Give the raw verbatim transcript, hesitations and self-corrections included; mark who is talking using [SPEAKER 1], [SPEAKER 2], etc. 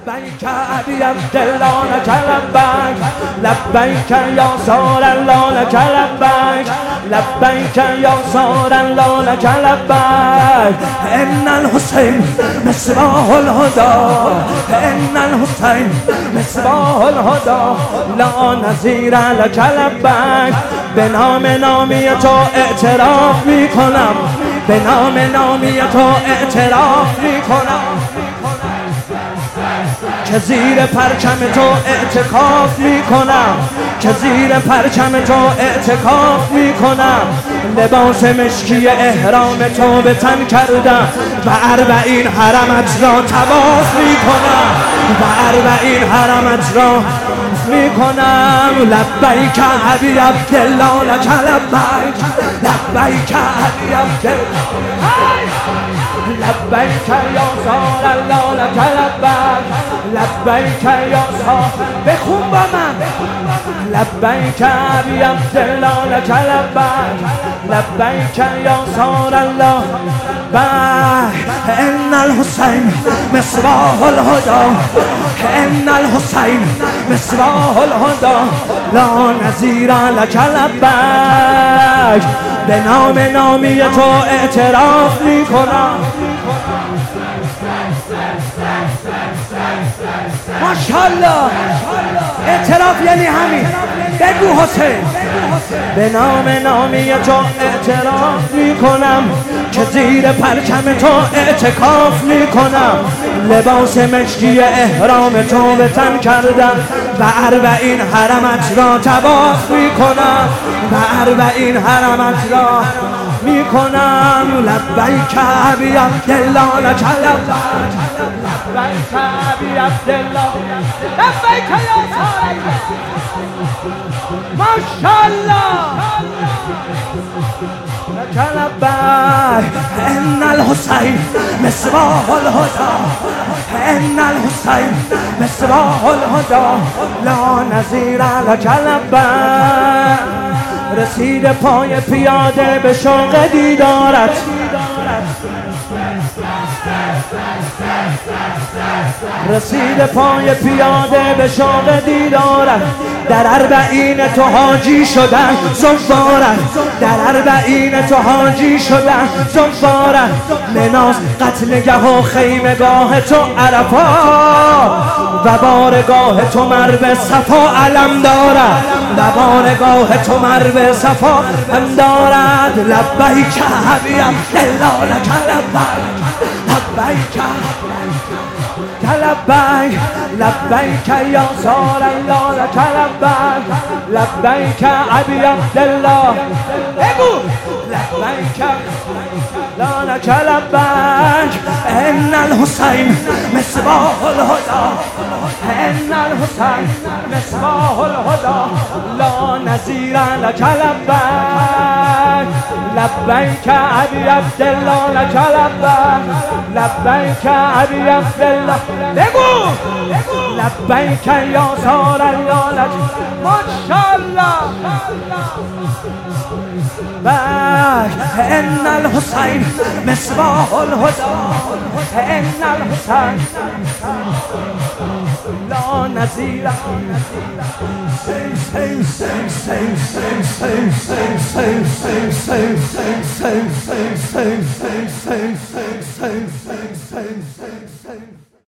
[SPEAKER 1] لبیک ابی عبدالله لک لبیک لبیک یا سار الله لک لبیک لبیک یا سار الله لک لبیک ان الحسین مصباح الهدى ان الحسین مصباح الهدى لا نظیر لک لبیک به نام نامی تو اعتراف می کنم به نام نامی تو اعتراف می کنم که زیر پرچم تو اعتکاف می کنم که زیر پرچم تو اعتکاف می کنم لباس مشکی احرام تو به تن کردم و اربعین حرمت را طواف می کنم و اربعین حرمت را می کنم لبیک ابی عبدالله لک لبیک لبیک ابی عبدالله لبیک یا سار الله لک لبیک لبیک یا سار بخون با من لبیک ابی عبدالله لک لبیک لبیک یا سار الله بک ان الحسین مصباح الهدى ان الحسین مصباح الهدى لا نظیر لک لبیک به نام نامی تو اعتراف می کنم ماشاءالله اعتراف یعنی همین بگو حسین به نام نامی تو اعتراف می کنم که زیر پرچم تو اعتکاف می کنم لباس مشکی احرام تو به تن کردم و اربعین حرمت را طواف می کنم و اربعین حرمت را می کنم لبیک ابی عبدالله لک لبیک لبیک ابی عبدالله لبیک یا سار ماشاءالله لک لبیک ان الحسین مصباح الهدى ان الحسین مصباح الهدى لا نظیر لک لبیک رسید پای پیاده به شوق دیدارت رسید پای پیاده به شوق دیدارت در اربعین تو حاجی شدن زوارت در اربعین تو حاجی شدن زوارت مناس قتلگه و خیمگاه تو عرفات و بارگاه تو مرو صفا علم دارد و بارگاه تو مرو صفا هم دارد لبیک ابی عبدالله لک لبیک لبیک لبیک لبیک یا سار الله لک لبیک لبیک ابی عبدالله بگو لبیک لا لک لبیک ان الحسین مصباح الهدى ان الحسین مصباح الهدى لا نظیر لک لبیک لبیک ابی عبدالله لک لبیک لبیک ابی عبدالله بگو لبیک یا سار الله لک ماشاءالله بک ان الحسین مصباح الهدى ان الحسین لا نظیر Same, same, same, same, same, same, same, same, same, same, same.